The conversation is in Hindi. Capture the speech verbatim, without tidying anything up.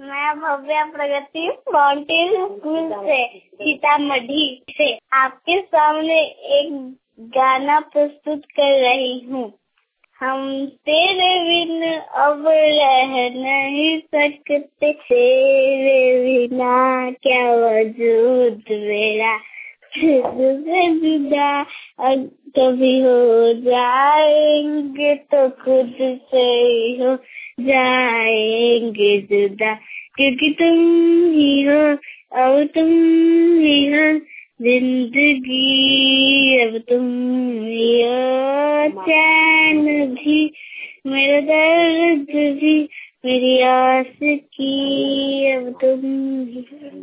मैं भव्या प्रगति माउंटेन स्कूल से सीतामढ़ी से आपके सामने एक गाना प्रस्तुत कर रही हूँ। हम तेरे बिन अब रह नहीं सकते, तेरे बिना क्या वजूद मेरा, तुझसे जुदा कभी हो जाएंगे तो खुद से ही हो जाएंगे जुदा, क्योंकि तुम ही हो, अब तुम ही हो जिंदगी, अब तुम ही हो चैन भी, मेरा दर्द भी, मेरी आस की अब तुम ही हो।